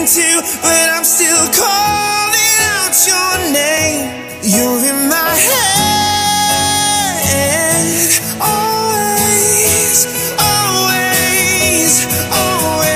to, but I'm still calling out your name. You're in my head, always, always, always.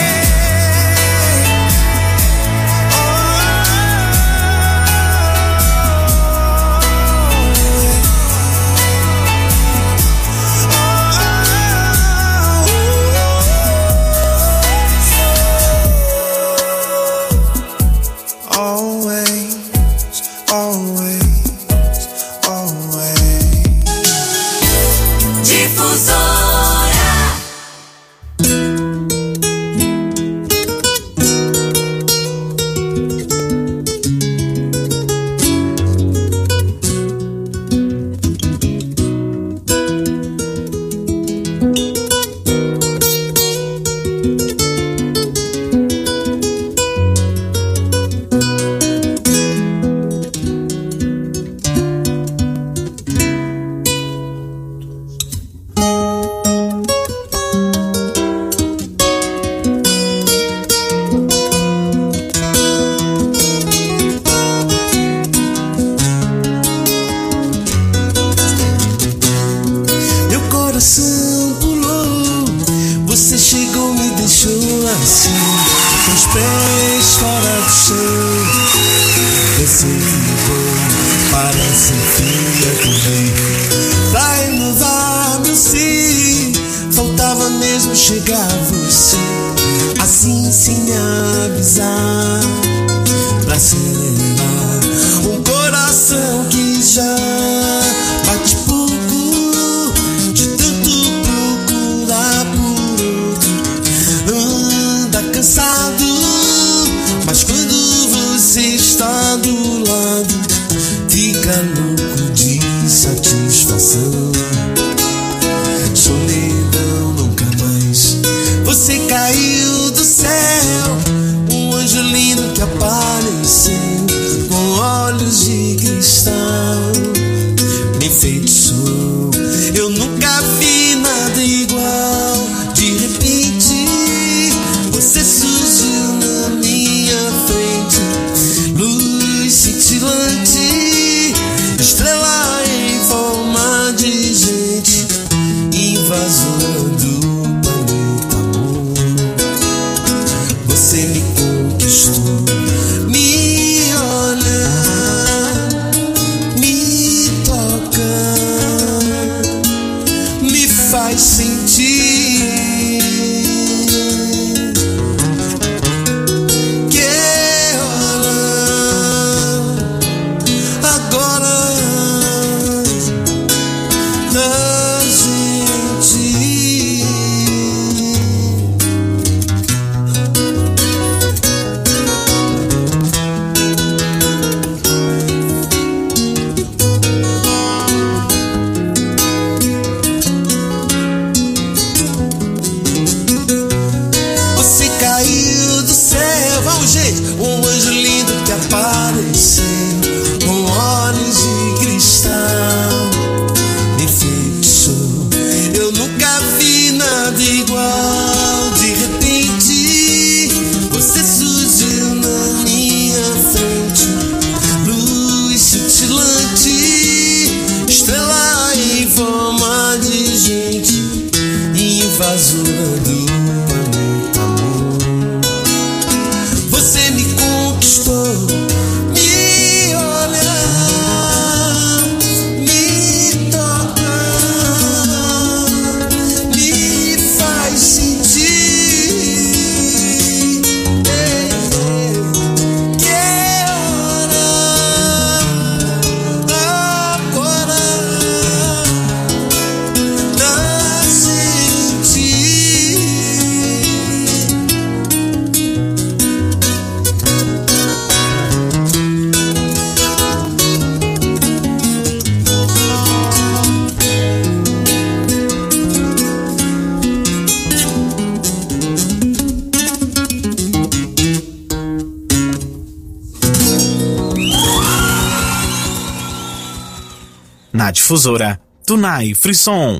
Na Difusora, Tunai Frisson.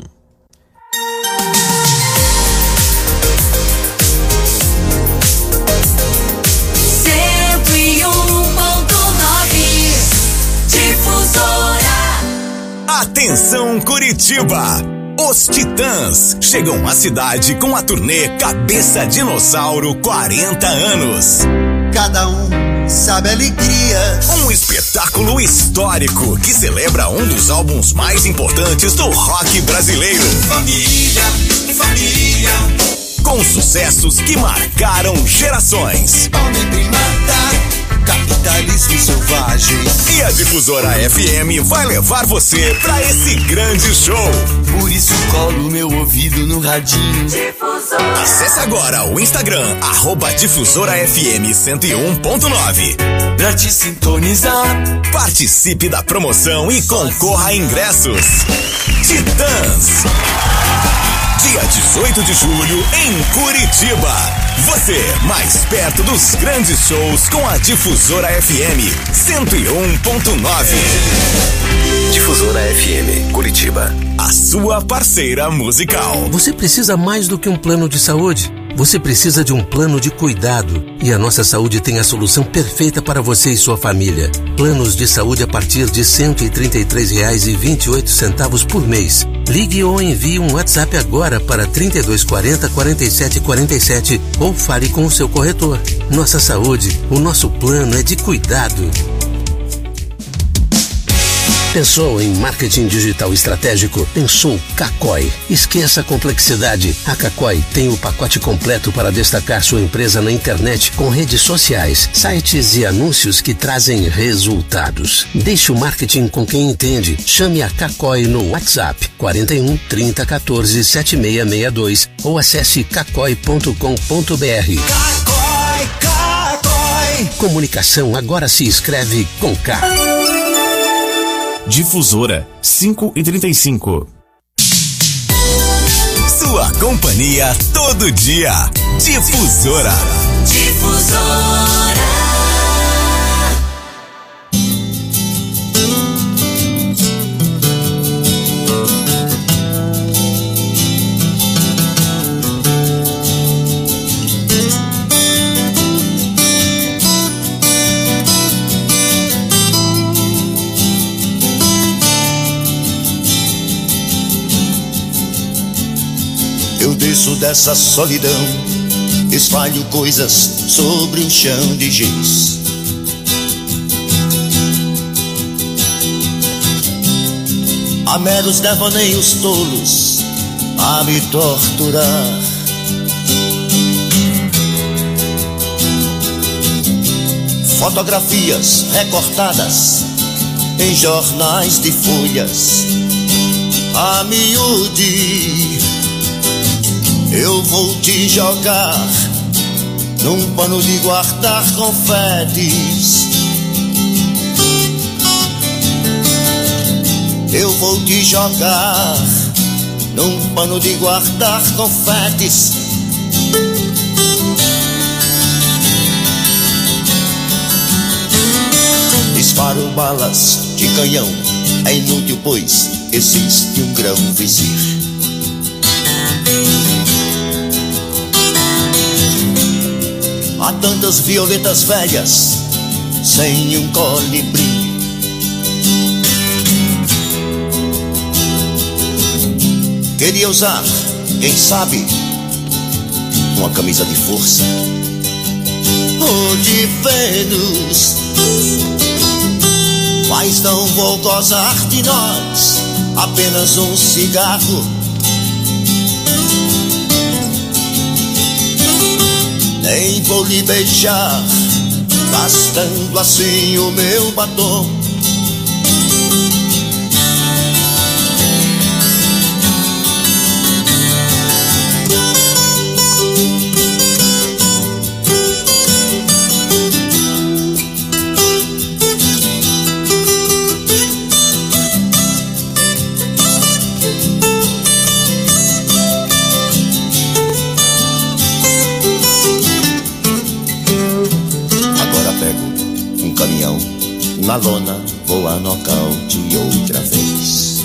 Atenção Curitiba! Os Titãs chegam à cidade com a turnê Cabeça Dinossauro 40 anos. Cada um sabe a alegria. Um espetáculo histórico que celebra um dos álbuns mais importantes do rock brasileiro. Família, família. Com sucessos que marcaram gerações. Homem primata, capitalismo selvagem. E a Difusora FM vai levar você pra esse grande show. Por isso colo meu ouvido no radinho. Difusora. Acesse agora o Instagram, @DifusoraFM101.9. Pra te sintonizar. Participe da promoção e concorra a ingressos. Titãs. Dia 18 de julho em Curitiba. Você mais perto dos grandes shows com a Difusora FM 101.9. Difusora FM Curitiba, a sua parceira musical. Você precisa mais do que um plano de saúde. Você precisa de um plano de cuidado. E a Nossa Saúde tem a solução perfeita para você e sua família. Planos de saúde a partir de R$ 133,28 por mês. Ligue ou envie um WhatsApp agora para 3240 4747 ou fale com o seu corretor. Nossa Saúde, o nosso plano é de cuidado. Pensou em marketing digital estratégico? Pensou Kakoi. Esqueça a complexidade. A Kakoi tem o pacote completo para destacar sua empresa na internet com redes sociais, sites e anúncios que trazem resultados. Deixe o marketing com quem entende. Chame a Kakoi no WhatsApp 41 30 14 7662 ou acesse kakoi.com.br. Kakoi, Kakoi. Comunicação agora se escreve com K. Difusora 5:35. Sua companhia todo dia. Difusora. Difusora. Eu desço dessa solidão, espalho coisas sobre um chão de giz. Há meros devaneios tolos a me torturar. Fotografias recortadas em jornais de folhas a miúde. Eu vou te jogar num pano de guardar confetes. Eu vou te jogar num pano de guardar confetes. Disparo balas de canhão, é inútil pois existe um grão vizir. Há tantas violetas velhas sem um colibri. Queria usar, quem sabe, uma camisa de força ou de Vênus, mas não vou gozar de nós, apenas um cigarro. Nem vou lhe beijar, gastando assim o meu batom. Na lona vou a nocaute outra vez.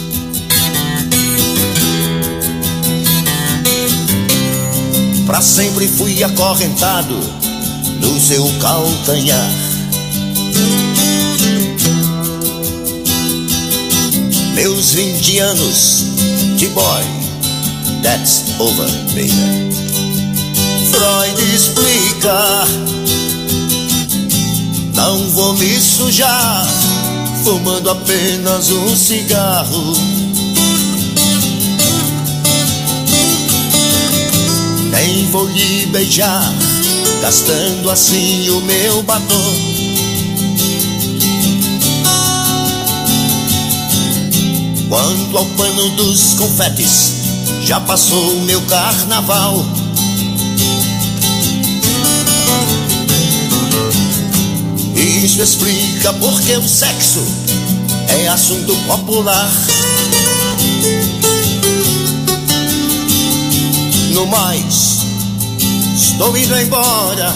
Pra sempre fui acorrentado no seu calcanhar. Meus 20 anos de boy, that's over, baby. Freud explica, não vou me sujar fumando apenas um cigarro. Nem vou lhe beijar, gastando assim o meu batom. Quanto ao pano dos confetes, já passou o meu carnaval. Isso explica porque o sexo é assunto popular. No mais, estou indo embora.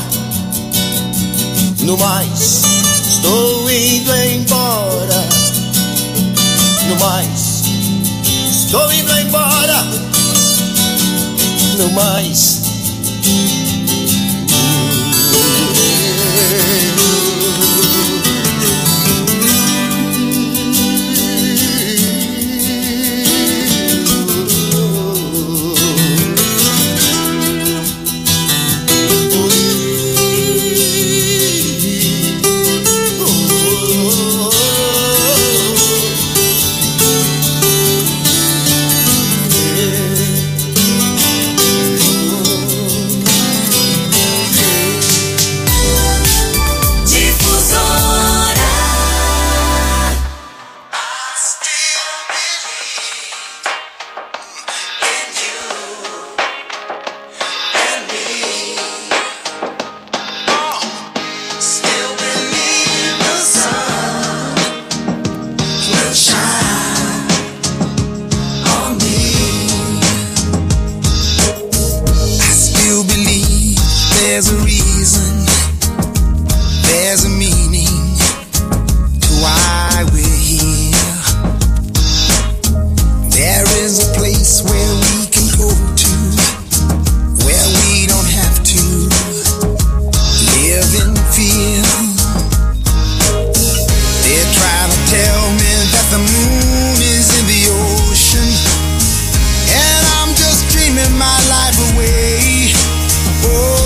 No mais, estou indo embora. No mais, estou indo embora. No mais. There's a reason, there's a meaning to why we're here. There is a place where we can go to, where we don't have to live in fear. They're trying to tell me that the moon is in the ocean, and I'm just dreaming my life away. Oh,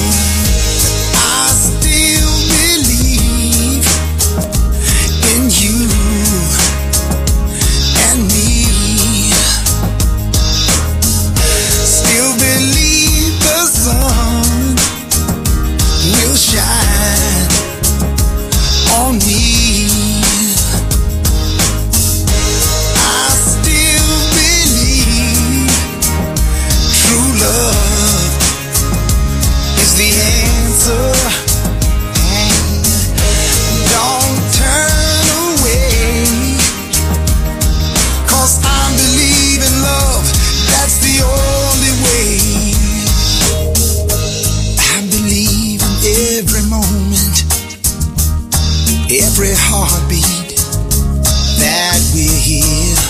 every heartbeat that we're here,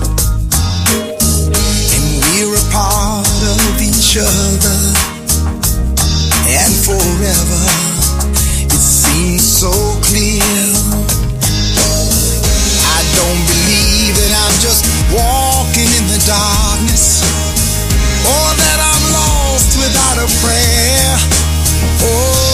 and we're a part of each other, and forever it seems so clear. I don't believe that I'm just walking in the darkness, or that I'm lost without a prayer. Oh,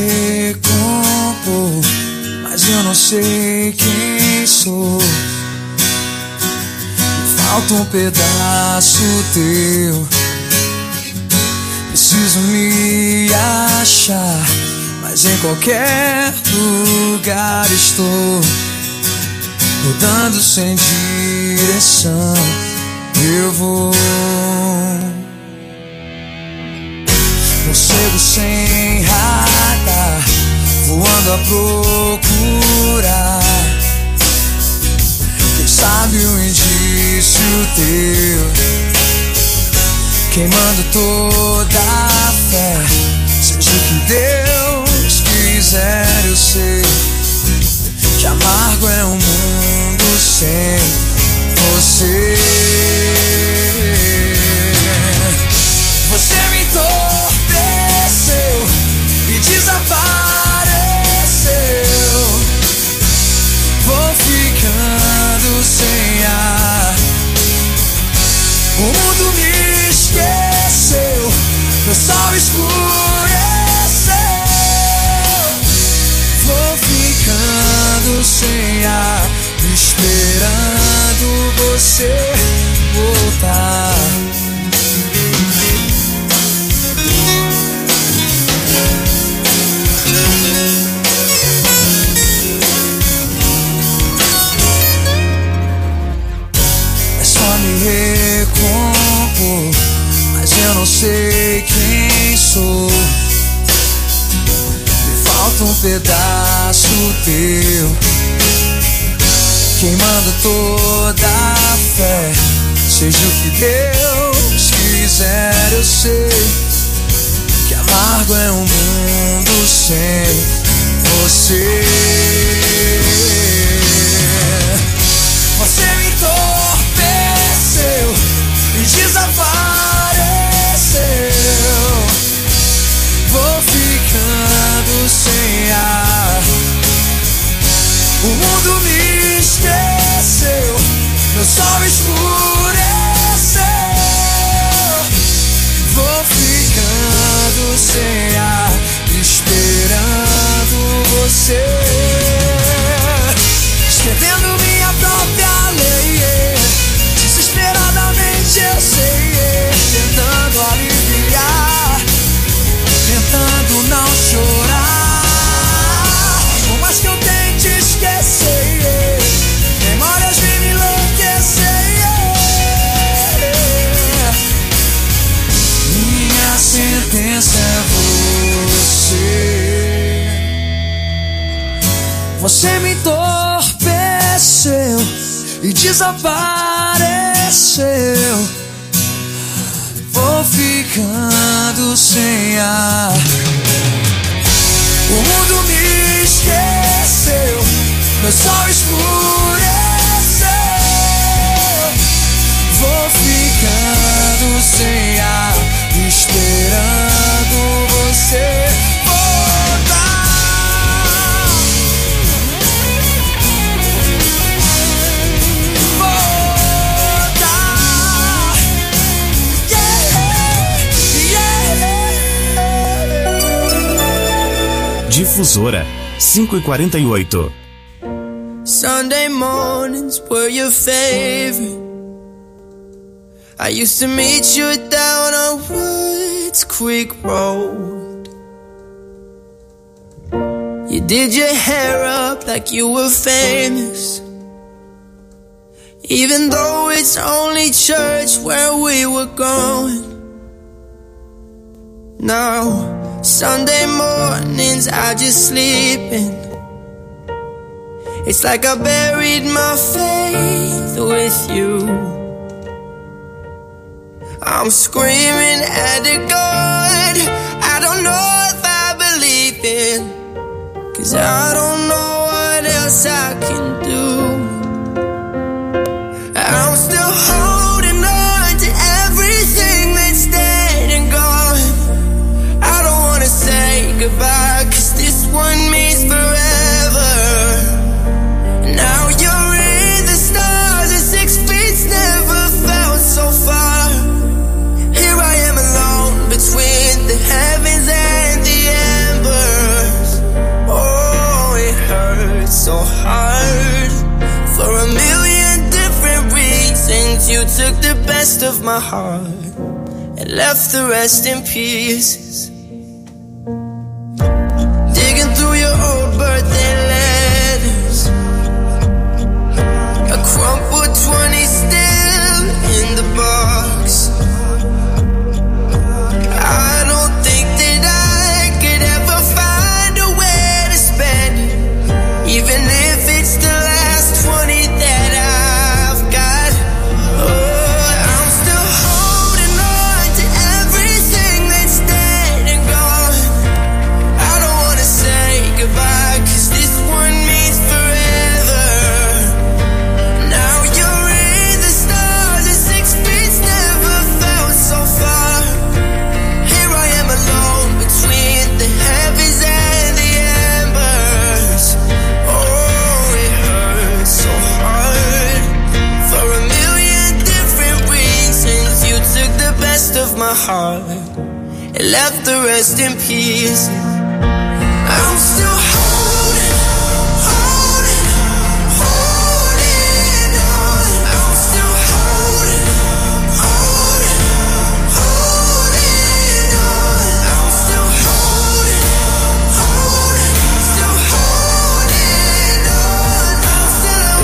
recompor, mas eu não sei quem sou. Me falta um pedaço teu. Preciso me achar, mas em qualquer lugar estou. Rodando sem direção, eu vou. Morcego sem radar, voando a procurar. Quem sabe um indício teu, queimando toda a fé. Seja o que Deus quiser, eu sei que amargo é um mundo sem você. Você me entorpeceu e desapareceu. Vou ficando sem ar. O mundo me esqueceu, meu sol escureceu. Vou ficando sem ar, esperando você voltar. É só me recompor, mas eu não sei quem sou. Me falta um pedaço teu, queimando toda a fé. Seja o que Deus quiser, eu sei que amargo é um mundo sem você. Você me entorpeceu e desapareceu. Vou ficando sem ar. O mundo me esqueceu, meu sol escureceu. Vou ficando sem ar, esperando você. Escrevendo minha própria lei, desesperadamente eu sei, tentando aliviar, tentando não chorar. Por mais que eu tente esquecer, memórias vêm me enlouquecer. Minha sentença é você. Você me entorpeceu e desapareceu. Vou ficando sem ar. O mundo me esqueceu, meu sol escureceu. Vou ficando sem ar, esperando você voltar. Voltar. Yeah. Difusora 5h48. Sunday mornings were your favorite. I used to meet you down on Woods Creek Road. You did your hair up like you were famous, even though it's only church where we were going. Now, Sunday mornings I just sleep in. It's like I buried my faith with you. I'm screaming at the God I don't know if I believe in, 'cause I don't know what else I can do. I'm still holding on to everything that's dead and gone. I don't wanna say goodbye, 'cause this one means forever. Now you're in the stars and 6 feet never felt so far. Here I am alone between the heavens and the embers. of my heart and left the rest in pieces. Digging through your old birthday letters, a crumpled 20 still in the box. I don't think that I could ever find a way to spend it, even if it's the last 20 that I've got. Oh, I'm still holding on to everything that's dead and gone. I don't wanna say goodbye, 'cause this one means forever. Now you're in the stars, the 6 feet never felt so far. Here I am alone between the heavens and the embers. Oh, it hurts so hard for a million different reasons. You took the best of my heart and left the rest in pieces. I'm still holding on. I'm still holding on. I'm still holding on. Still holding on. I'm still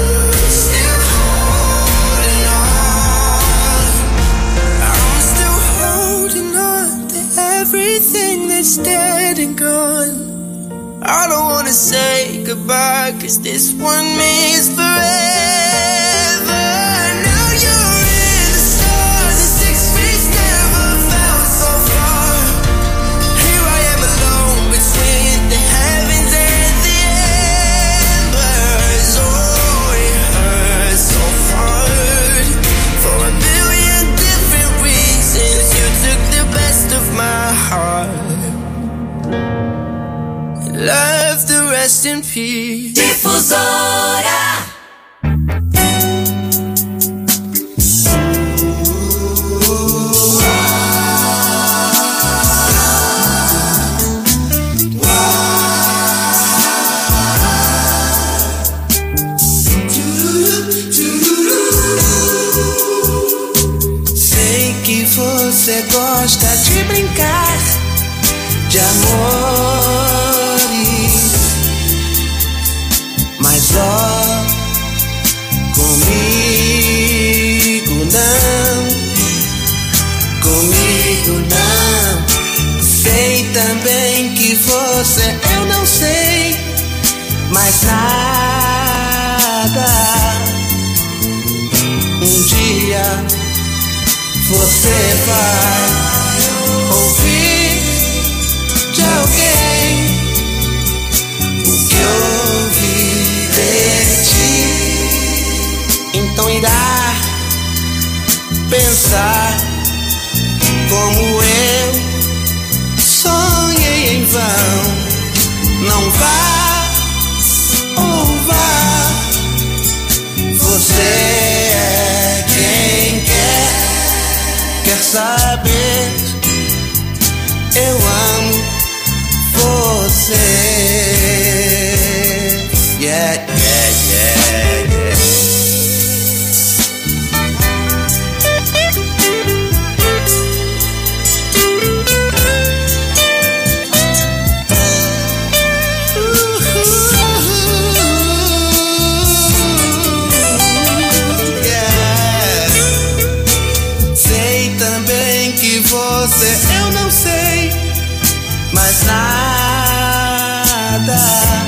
holding on. I'm still holding on to everything that's dead and gone. I don't wanna say goodbye, 'cause this one means forever. Now you're in the stars, the 6 feet never felt so far. Here I am alone between the heavens and the embers. Oh, it hurts so hard for a million different reasons. You took the best of my heart, left the rest in peace. Difusora. Sei que você gosta de brincar de amores, mas só comigo não, comigo não. Sei também que você, eu não sei mais nada. Um dia você vai ouvir de alguém o que ouvi de ti. Então irá pensar como eu sonhei em vão. Não vá ou vá, você é quem quer saber. Eu amo você. Yeah, yeah, yeah, yeah. Yeah. Sei também que você, eu não sei mais nada.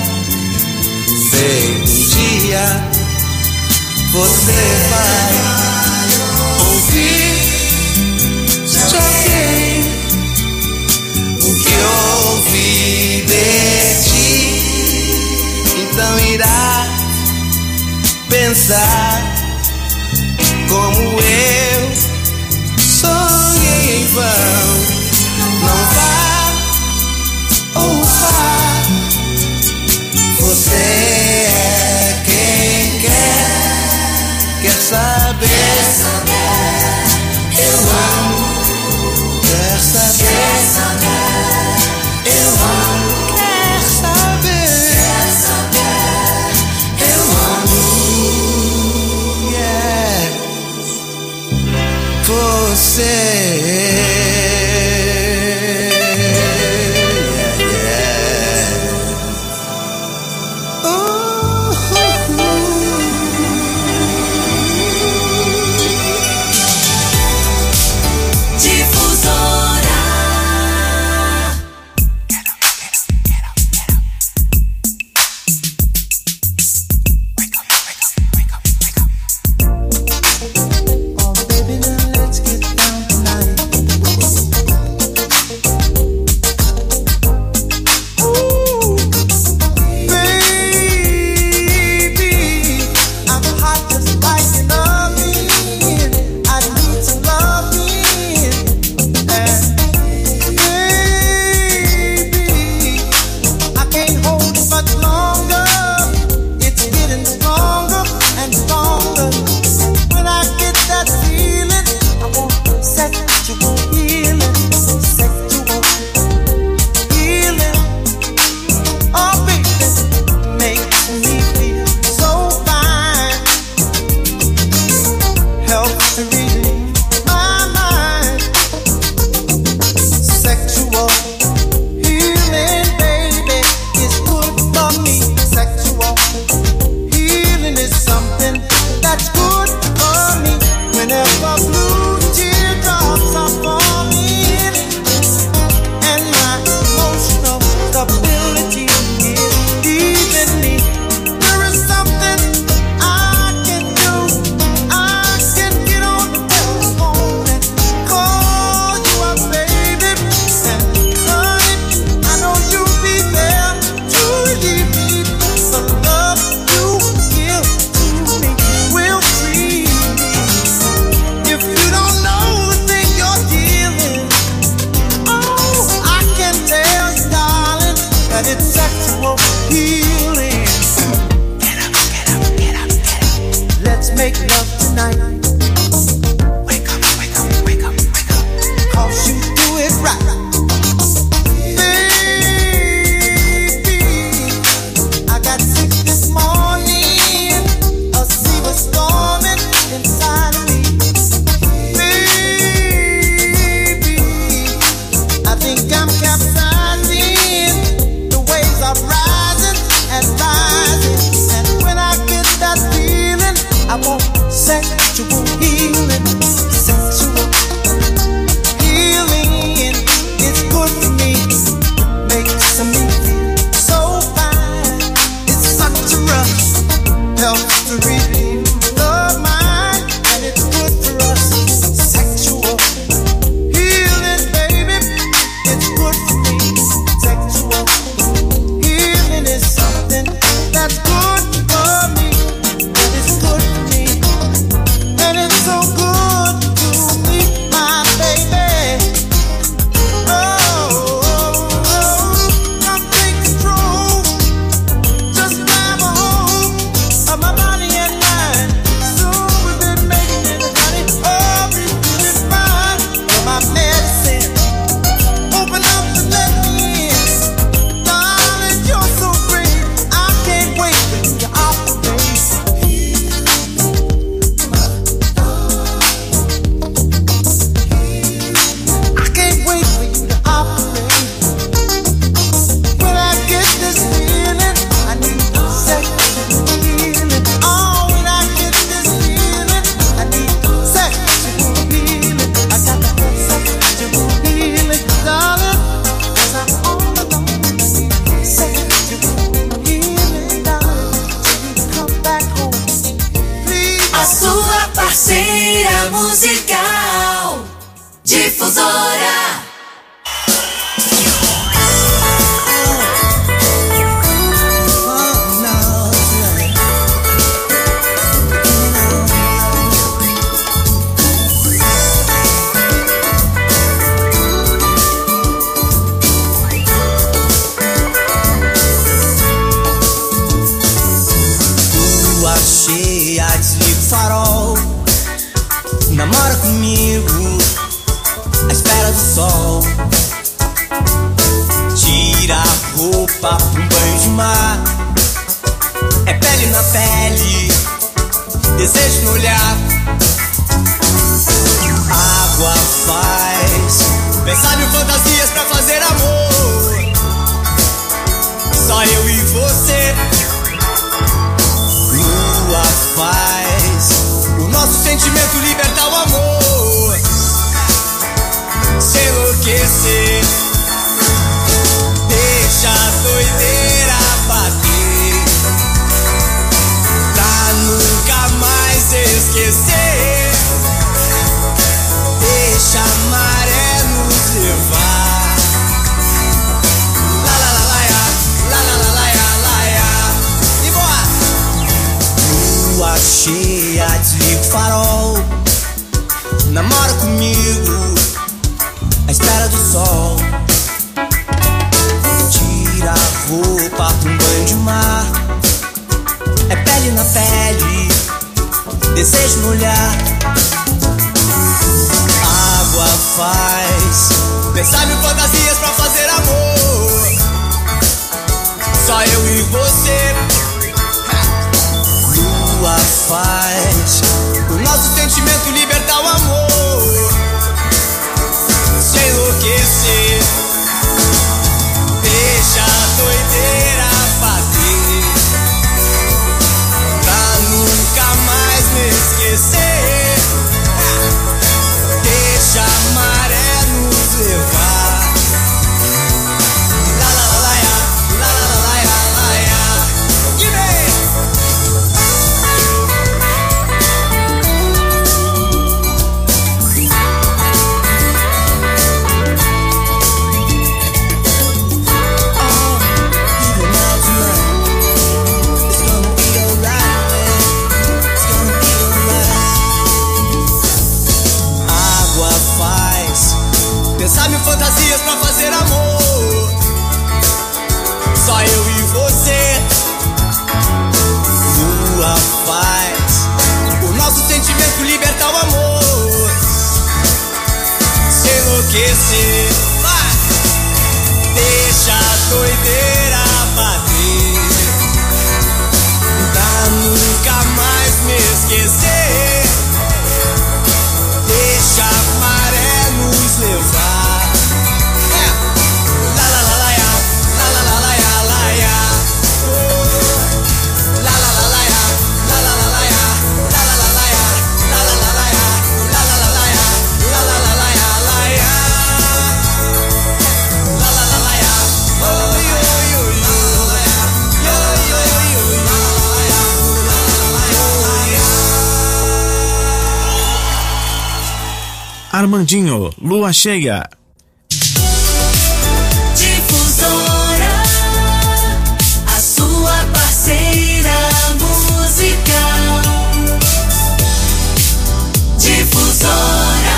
Sei um dia você vai ouvir de alguém o que ouvi de ti. Então irá pensar como eu sonhei em vão. Não vá ou vá, você é quem quer saber. Eu amo, quer saber. Eu amo, quer saber. Eu amo, yeah. sexual healing. Get up, get up, get up, get up. Let's make love tonight. Wake up, wake up, wake up, wake up. 'Cause you do it right. Baby, I got sick this morning. A sea was storming inside of me. Baby, I think I'm capsizing. The waves are rising and rising. And when I get that feeling, I want sexual healing. Sexual healing. It's good for me. Makes me feel so fine. It's such a rush. Helps to redeem the mind. And it's good for us. Sexual healing, baby. It's good for me. Sexual healing is something that's good for me. And it's good for me. And it's so good to me, my baby. Come take control. Just grab a hold of my body and mind. Soon we've been making it, honey. Oh, we feeling fine. You're my medicine. Open up and let me in. Darling, you're so great. I can't wait for you to operate. I can't wait for you to operate. When I get this feeling, I need sexual healing. Oh, when I get this feeling, I need sexual healing. I got to have sexual healing, darling. 'Cause I'm all alone. I need sexual healing, darling. Till you come back home, please. A sua parceira musical, Difusora. Lua cheia, desliga o farol. Namora comigo, à espera do sol. Tira a roupa pra um banho de mar. É pele na pele, desejo no olhar. Água faz pensar em fantasias pra fazer amor. Só eu e você. Lua faz o nosso sentimento libertar o amor. Se enlouquecer, deixa a doideira bater, pra nunca mais esquecer. Deixa a maré nos levar. La la la la ya, la la la la ya, la ya. E boa! Lua cheia, desliga o farol. Namora comigo, à espera do sol. Tira a roupa pra um banho de mar. É pele na pele, desejo no olhar. Água faz pensar em fantasias pra fazer amor. Só eu e você. Lua faz o nosso sentimento libertar o amor. Se enlouquecer, deixa a doideira bater, pra nunca mais me esquecer. Deixa a maré nos levar. La la la la ya, la la la la ya, la ya. Que vem! Armandinho, Lua Cheia. Difusora, a sua parceira musical. Difusora.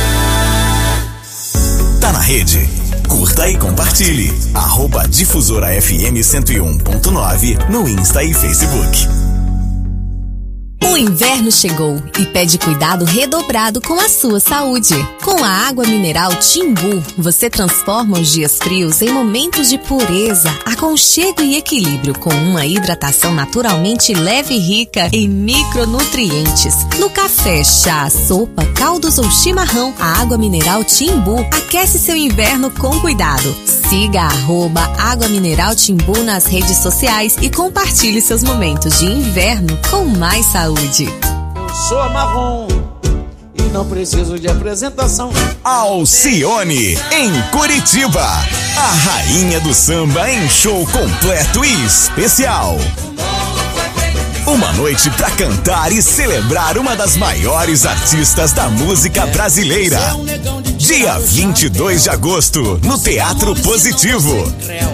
Tá na rede? Curta e compartilhe. @Difusora FM 101.9 no Insta e Facebook. O inverno chegou e pede cuidado redobrado com a sua saúde. Com a água mineral Timbu, você transforma os dias frios em momentos de pureza, aconchego e equilíbrio, com uma hidratação naturalmente leve e rica em micronutrientes. No café, chá, sopa, caldos ou chimarrão, a água mineral Timbu aquece seu inverno com cuidado. Siga @Água Mineral Timbu nas redes sociais e compartilhe seus momentos de inverno com mais saúde. Eu sou a Marrom e não preciso de apresentação. Alcione, em Curitiba. A rainha do samba em show completo e especial. Uma noite pra cantar e celebrar uma das maiores artistas da música brasileira. Dia 22 de agosto, no Teatro Positivo.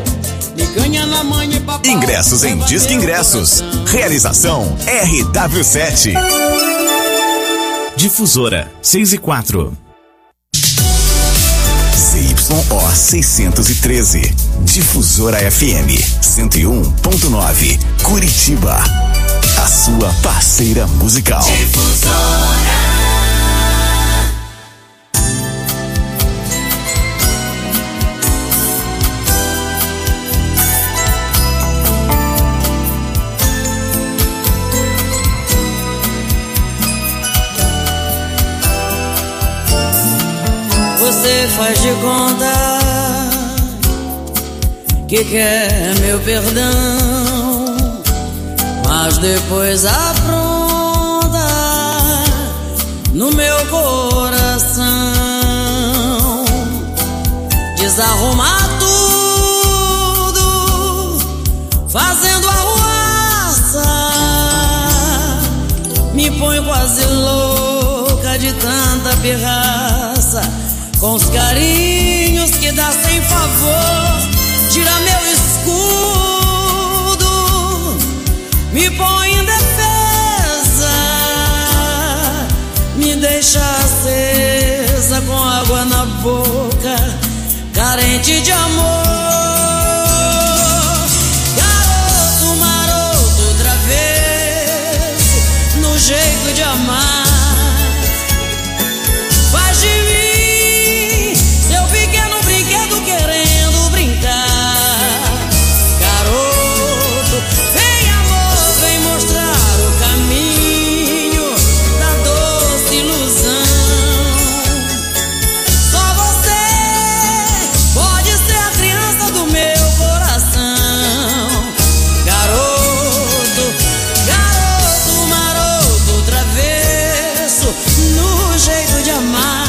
Ingressos em Disque Ingressos. Realização RW7. Difusora 6 e 4. ZYO 613. Difusora FM 101.9. Curitiba. A sua parceira musical. Difusora. Você faz de conta que quer meu perdão, mas depois apronta no meu coração. Desarrumar tudo, fazendo arruaça, me põe quase louca de tanta pirraça. Com os carinhos que dá sem favor, tira meu escudo, me põe em defesa, me deixa acesa com água na boca, carente de amor. Garoto maroto travesso, no jeito de amar, faz de mim querendo brincar. Garoto, vem amor, vem mostrar o caminho da doce ilusão. Só você pode ser a criança do meu coração. Garoto, garoto maroto travesso, no jeito de amar,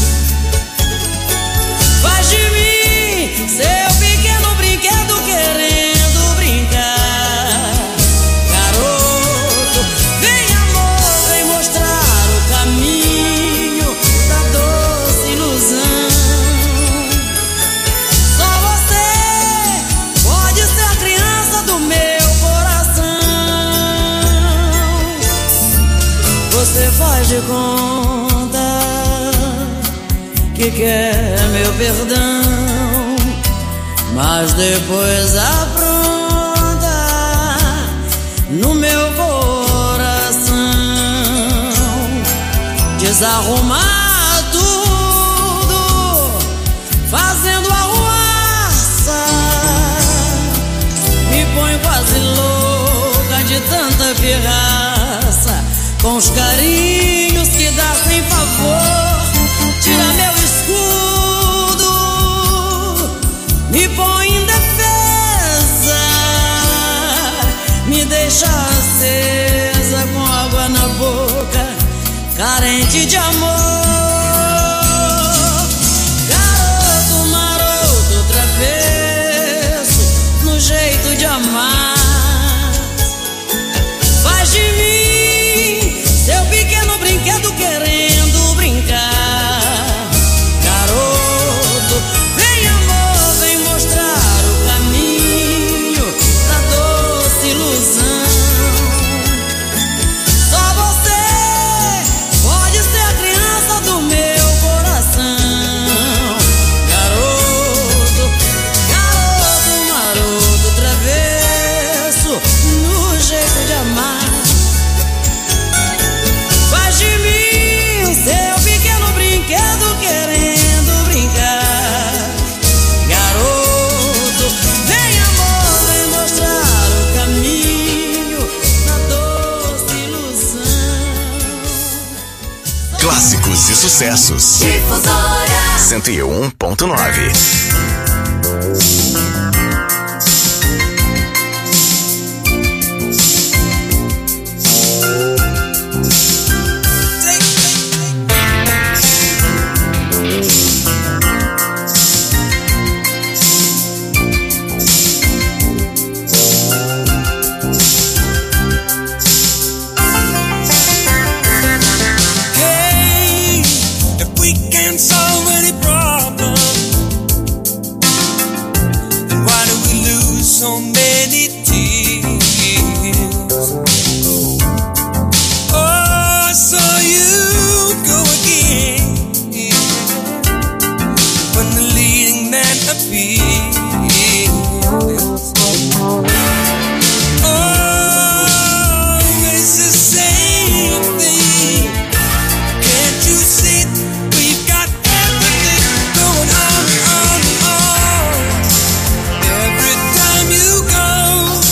faz de mim seu pequeno brinquedo querendo brincar. Garoto, vem amor, vem mostrar o caminho da doce ilusão. Só você pode ser a criança do meu coração. Você faz de conta que quer meu perdão, mas depois apronta no meu coração. Desarrumar tudo, fazendo arruaça, me põe quase louca de tanta pirraça. Com os carinhos que dá sem favor, tira meu escudo, me põe em defesa, me deixa acesa com água na boca, carente de amor. Garoto maroto travesso, no jeito de amar, faz de mim seu pequeno brinquedo querendo brincar. sucessos. Difusora 101.9. Solve any problem. Then why do we lose so many tears? Oh, I saw you go again when the leading man appears. Oh, it's the same thing. Can't you see? We've got everything going on. Every time you go,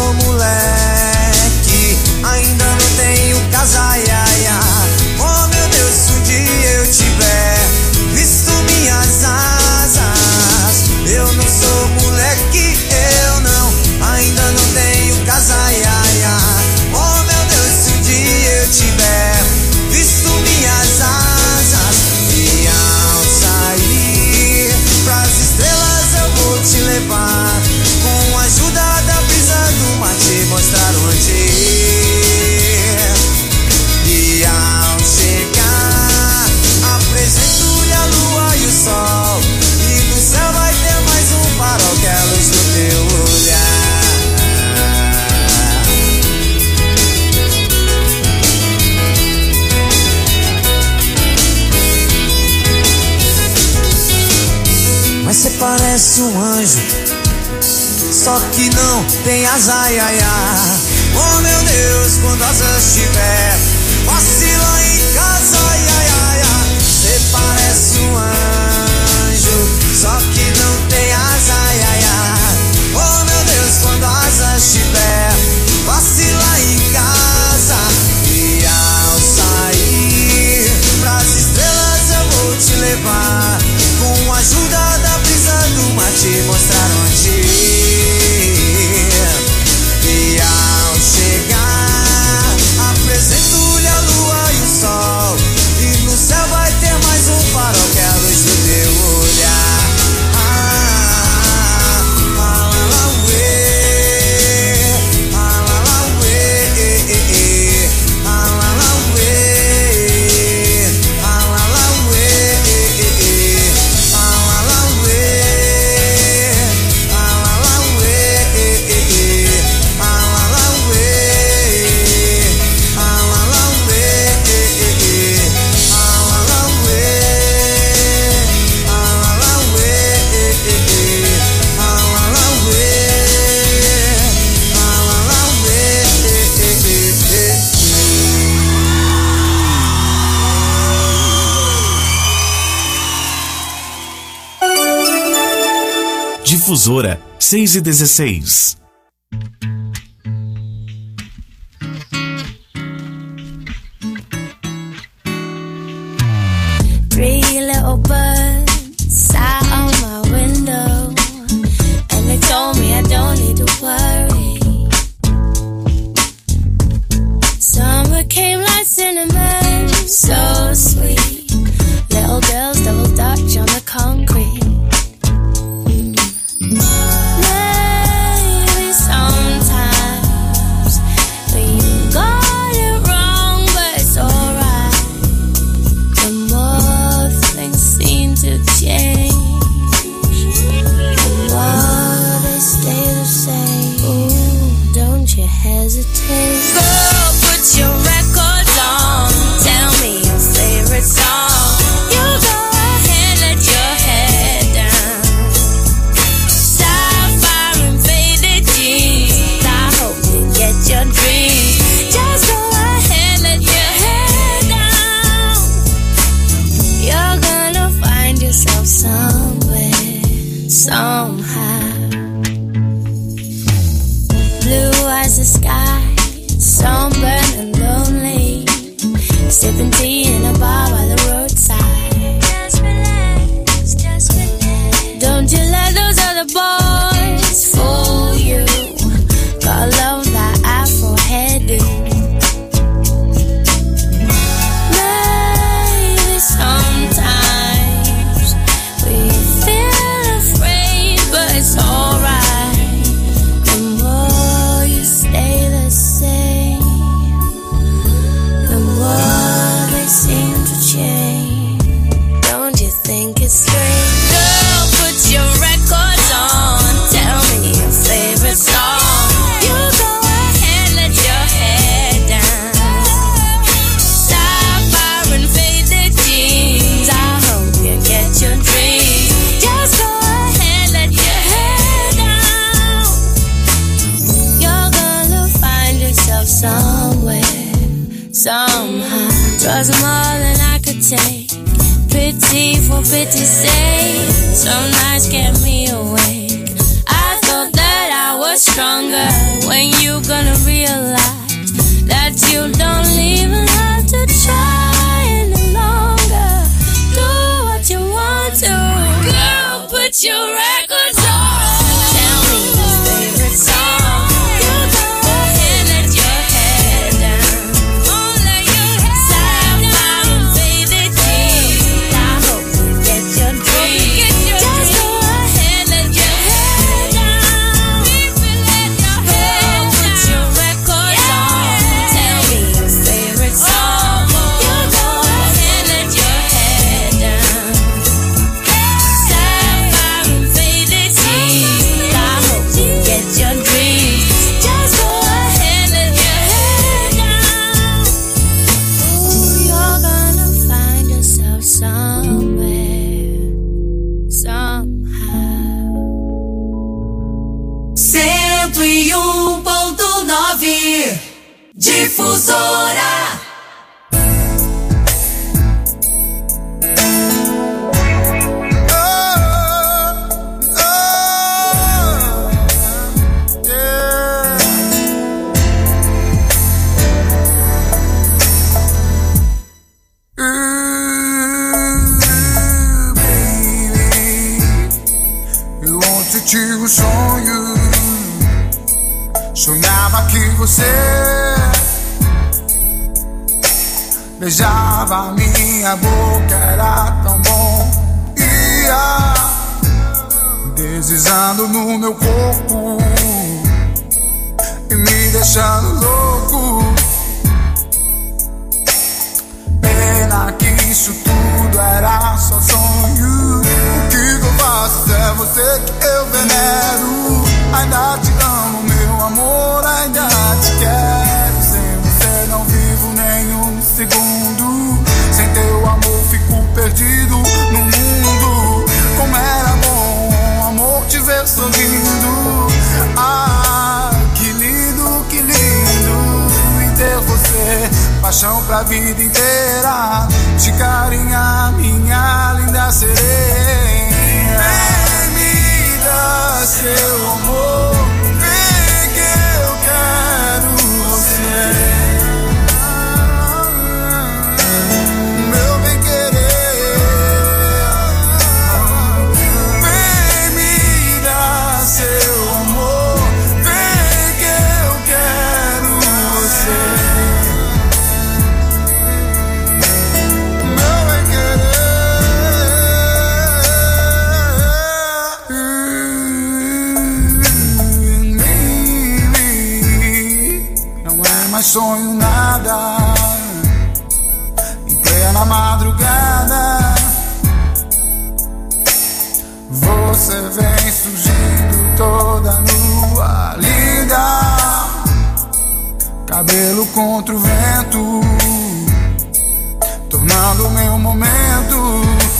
sou moleque, ainda não tenho casa, oh meu Deus, se um dia eu tiver visto minhas asas. Eu não sou moleque, eu não, ainda não tenho casa, oh meu Deus, se um dia eu tiver visto minhas asas. E ao sair pras estrelas eu vou te levar, com a ajuda da brisa do mar te mostrar onde ir. E ao chegar apresento-lhe a lua e o sol, e no céu vai ter mais um farol que é a luz do teu olhar. Mas cê parece um anjo, só que não tem asa, oh meu Deus, quando asas tiver, vacila em casa, cê parece um anjo, só que não tem asa, oh meu Deus, quando asas tiver, vacila em casa. E ao sair pras estrelas eu vou te levar, com a ajuda da brisa do mar te mostrar onde ir. E ao chegar apresento-lhe a lua e o sol, e no céu vai ter mais um farol que é a luz do teu olhar. Difusora 6:16. Three little birds sat on my window, and they told me I don't need to worry. Summer came like cinnamon, so sweet. Little girls double dutch on the concrete. Maybe sometimes we got it wrong, but it's alright. The more things seem to change, the more they stay the same. Ooh, don't you hesitate. Girl, put your records on. Tell me your favorite song. You go ahead, let your head down. Sapphire and faded jeans, I hope you get your dreams. Just go ahead, let your head down. You're gonna find yourself somewhere, somehow. Blue as the sky, sunburned and lonely, sipping tea in a bar by the roadside. Just relax, just relax. Don't you let those other boys fool you. Gotta love that Afro heading. Maybe sometimes we feel afraid, but it's alright. The more you stay the same, the more they seem to change. Don't you think it's strange? Girl, put your records on. Tell me your favorite song. You go ahead, let your head down. Sapphire and faded jeans, I hope you get your dreams. Just go ahead, let your head down. You're gonna find yourself somewhere, somehow. 'Twas more than I could take. Pity for pity's sake. Some nights kept me awake. I thought that I was stronger when you realize that you don't even have to try any longer. Do what you want to. Girl, put your records on. Tell me your favorite song. You go ahead, let your head down. Let your head down. And baby, I hope you get your dream. Just go ahead, let your head down. Girl, put your records on. Tell me your favorite song. You go ahead, let your head down. Sapphire and faded teeth. I hope you get your dreams. Just go ahead, let your head down. Ooh, you're gonna find yourself somewhere, somehow. 101.9 Difusora. Eu ontem tive um sonho. Sonhava que você beijava minha boca, era tão bom. Ia deslizando no meu corpo e me deixando louco. Pena que isso tudo era só sonho. O que eu faço é você que eu venero. Ainda te amo, meu amor, ainda te quero. Sem você não vivo nenhum segundo. Sem teu amor fico perdido no mundo. Como era bom, amor, te ver sorrindo. Ah, que lindo em ter você. Paixão pra vida inteira. Te carinhar, minha linda sereia. Vem me dar seu amor. Vem que eu quero você. Meu bem querer. Vem me dar seu amor. Vem que eu quero você. Mas sonho nada. Em plena madrugada você vem surgindo toda nua, linda. Cabelo contra o vento, tornando meu momento.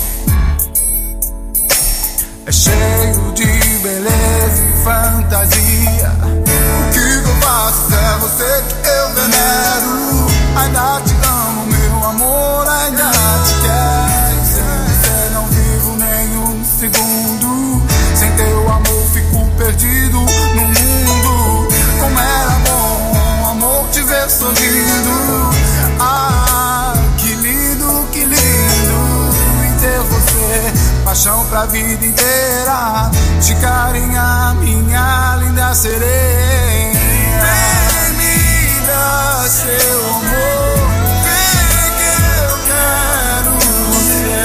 É cheio de beleza e fantasia. O que eu faço é você que eu venero. Ainda te amo, meu amor, ainda te quero. Sem você não vivo nenhum segundo. Sem teu amor fico perdido no mundo. Como era bom, amor, te ver sorrindo. Ah, que lindo em ter você. Paixão pra vida inteira. Te carinhar, minha linda sereia. Vem me dar seu amor. Vem que eu quero você.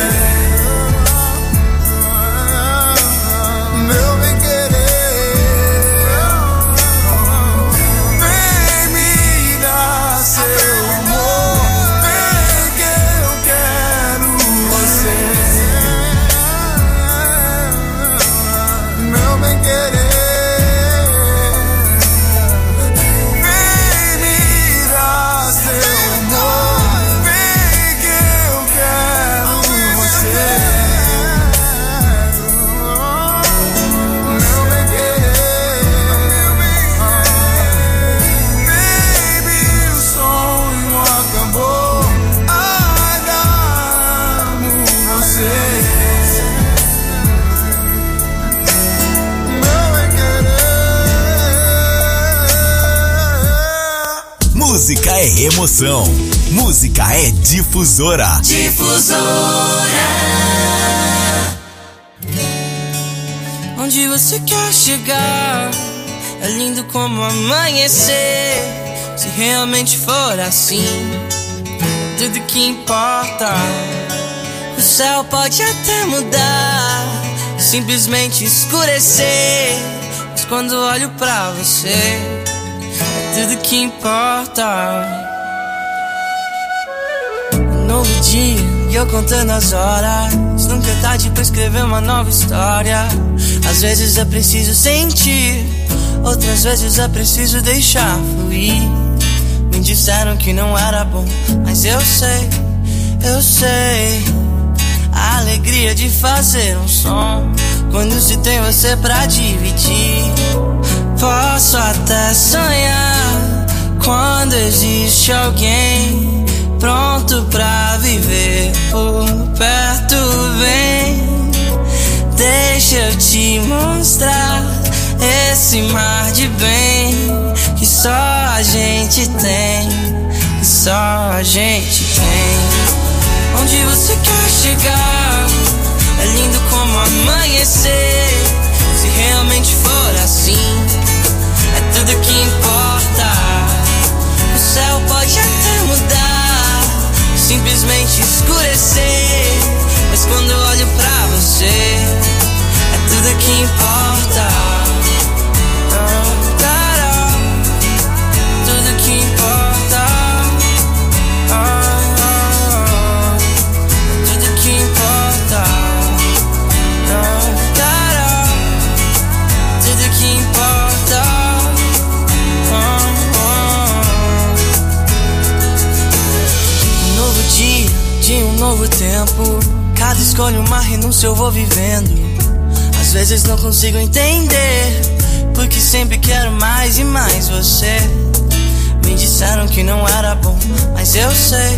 Meu bem querer. Vem me dar seu amor. Vem que eu quero você. Meu bem querer. Música é emoção. Música é Difusora. Difusora. Onde você quer chegar? É lindo como amanhecer. Se realmente for assim, tudo que importa. O céu pode até mudar, simplesmente escurecer. Mas quando olho pra você, é tudo que importa. Um novo dia e eu contando as horas. Nunca é tarde pra escrever uma nova história. Às vezes é preciso sentir, outras vezes é preciso deixar fluir. Me disseram que não era bom, mas eu sei a alegria de fazer um som quando se tem você pra dividir. Posso até sonhar quando existe alguém pronto pra viver por perto. Vem, deixa eu te mostrar esse mar de bem que só a gente tem, que só a gente tem. Onde você quer chegar? É lindo como amanhecer. Se realmente for assim, é tudo que importa. O céu pode até mudar, simplesmente escurecer. Mas quando eu olho pra você, é tudo que importa. Tudo que importa. Tudo que importa. Tudo que importa. Um novo dia, de um novo tempo. Cada escolha uma renúncia eu vou vivendo. Às vezes não consigo entender, porque sempre quero mais e mais você. Me disseram que não era bom, mas eu sei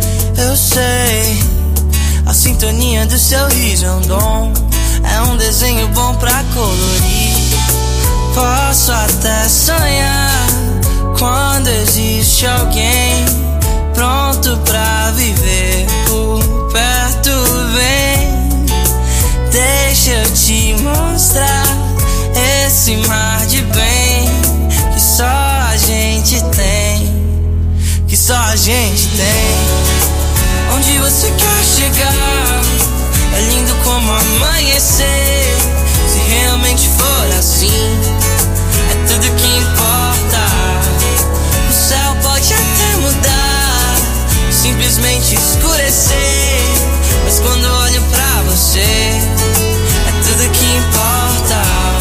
a sintonia do seu riso é um dom, é um desenho bom pra colorir. Posso até sonhar quando existe alguém pronto pra viver por perto. Vem, deixa eu te mostrar esse mar de bem que só a gente tem, que só a gente tem. Onde você quer chegar? É lindo como amanhecer. Se realmente for assim, é tudo que importa. O céu pode até mudar, simplesmente escurecer. Mas quando olho pra você, é tudo que importa.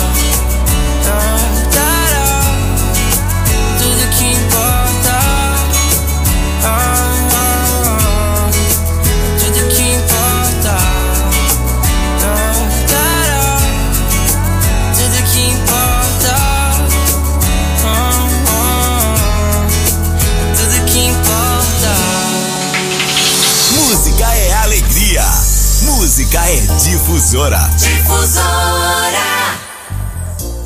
Tudo que importa. Tudo que importa. Tudo que importa. Tudo que importa. Música é alegria. Música é Difusora. Difusora.